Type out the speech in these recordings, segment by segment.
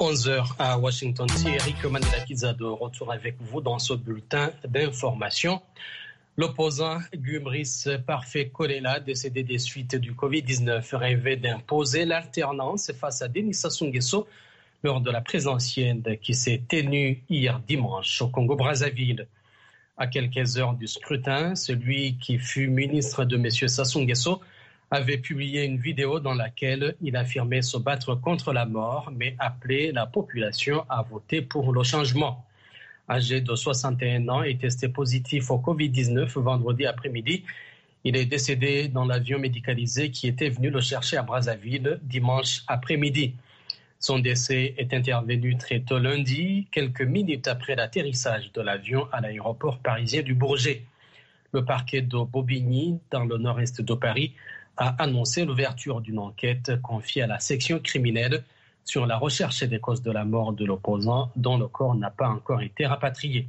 11h à Washington. Thierry Manelakiza de retour avec vous dans ce bulletin d'information. L'opposant Gumris Parfait Kolela, décédé des suites du Covid-19, rêvait d'imposer l'alternance face à Denis Sassou Nguesso lors de la présidentielle qui s'est tenue hier dimanche au Congo-Brazzaville. À quelques heures du scrutin, celui qui fut ministre de M. Sassou Nguesso avait publié une vidéo dans laquelle il affirmait se battre contre la mort, mais appelait la population à voter pour le changement. Âgé de 61 ans et testé positif au Covid-19 vendredi après-midi, il est décédé dans l'avion médicalisé qui était venu le chercher à Brazzaville dimanche après-midi. Son décès est intervenu très tôt lundi, quelques minutes après l'atterrissage de l'avion à l'aéroport parisien du Bourget. Le parquet de Bobigny, dans le nord-est de Paris, a annoncé l'ouverture d'une enquête confiée à la section criminelle sur la recherche des causes de la mort de l'opposant dont le corps n'a pas encore été rapatrié.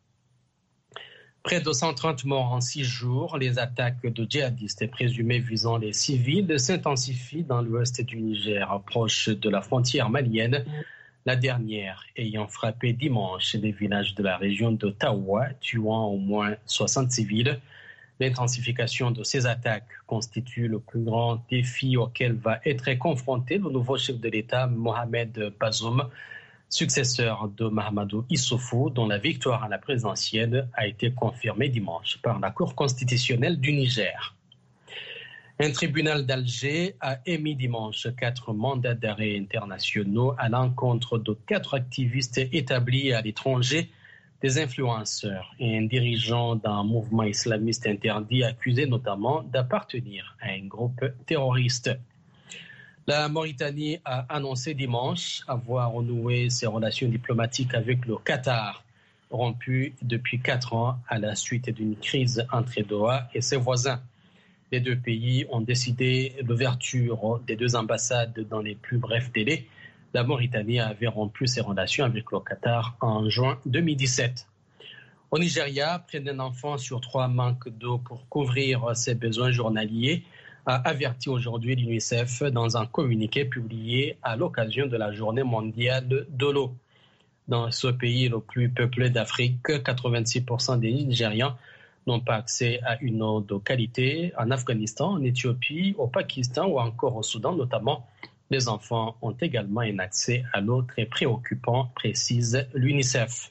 Près de 130 morts en 6 jours, les attaques de djihadistes présumés visant les civils s'intensifient dans l'ouest du Niger, proche de la frontière malienne, la dernière ayant frappé dimanche les villages de la région de Taoua, tuant au moins 60 civils. L'intensification de ces attaques constitue le plus grand défi auquel va être confronté le nouveau chef de l'État, Mohamed Bazoum, successeur de Mahamadou Issoufou, dont la victoire à la présidentielle a été confirmée dimanche par la Cour constitutionnelle du Niger. Un tribunal d'Alger a émis dimanche 4 mandats d'arrêt internationaux à l'encontre de 4 activistes établis à l'étranger, des influenceurs et un dirigeant d'un mouvement islamiste interdit accusé notamment d'appartenir à un groupe terroriste. La Mauritanie a annoncé dimanche avoir renoué ses relations diplomatiques avec le Qatar, rompues depuis 4 ans à la suite d'une crise entre Doha et ses voisins. Les deux pays ont décidé l'ouverture des 2 ambassades dans les plus brefs délais. La Mauritanie avait rompu ses relations avec le Qatar en juin 2017. Au Nigeria, près d'un enfant sur 3 manque d'eau pour couvrir ses besoins journaliers, a averti aujourd'hui l'UNICEF dans un communiqué publié à l'occasion de la Journée mondiale de l'eau. Dans ce pays le plus peuplé d'Afrique, 86% des Nigérians n'ont pas accès à une eau de qualité. En Afghanistan, en Éthiopie, au Pakistan ou encore au Soudan notamment, les enfants ont également un accès à l'eau très préoccupant, précise l'UNICEF.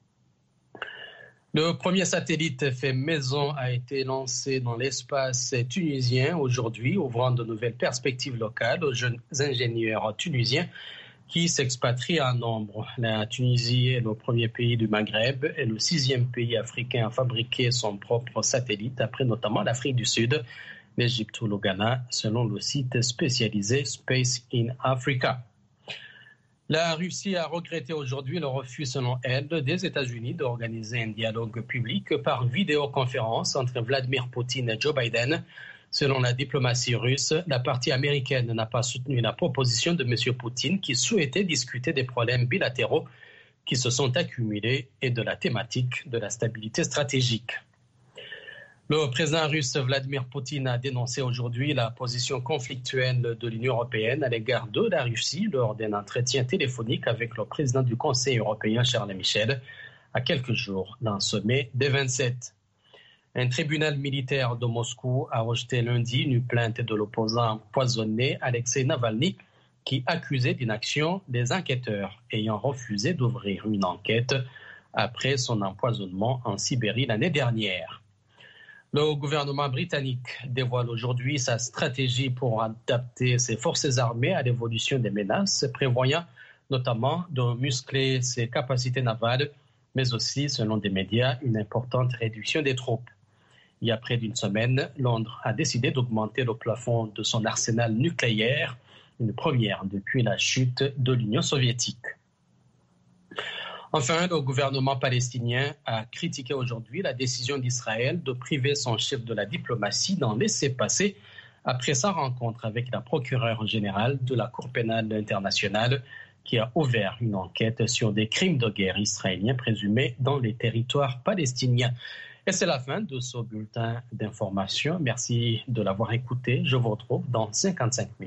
Le premier satellite fait maison a été lancé dans l'espace tunisien aujourd'hui, ouvrant de nouvelles perspectives locales aux jeunes ingénieurs tunisiens qui s'expatrient en nombre. La Tunisie est le premier pays du Maghreb et le 6e pays africain à fabriquer son propre satellite, après notamment l'Afrique du Sud, l'Égypte ou le Ghana, selon le site spécialisé Space in Africa. La Russie a regretté aujourd'hui le refus, selon elle, des États-Unis d'organiser un dialogue public par vidéoconférence entre Vladimir Poutine et Joe Biden. Selon la diplomatie russe, la partie américaine n'a pas soutenu la proposition de M. Poutine qui souhaitait discuter des problèmes bilatéraux qui se sont accumulés et de la thématique de la stabilité stratégique. Le président russe Vladimir Poutine a dénoncé aujourd'hui la position conflictuelle de l'Union européenne à l'égard de la Russie lors d'un entretien téléphonique avec le président du Conseil européen Charles Michel à quelques jours d'un sommet des 27. Un tribunal militaire de Moscou a rejeté lundi une plainte de l'opposant empoisonné Alexei Navalny qui accusait d'inaction des enquêteurs ayant refusé d'ouvrir une enquête après son empoisonnement en Sibérie l'année dernière. Le gouvernement britannique dévoile aujourd'hui sa stratégie pour adapter ses forces armées à l'évolution des menaces, prévoyant notamment de muscler ses capacités navales, mais aussi, selon des médias, une importante réduction des troupes. Il y a près d'une semaine, Londres a décidé d'augmenter le plafond de son arsenal nucléaire, une première depuis la chute de l'Union soviétique. Enfin, le gouvernement palestinien a critiqué aujourd'hui la décision d'Israël de priver son chef de la diplomatie d'en laisser passer après sa rencontre avec la procureure générale de la Cour pénale internationale qui a ouvert une enquête sur des crimes de guerre israéliens présumés dans les territoires palestiniens. Et c'est la fin de ce bulletin d'information. Merci de l'avoir écouté. Je vous retrouve dans 55 minutes.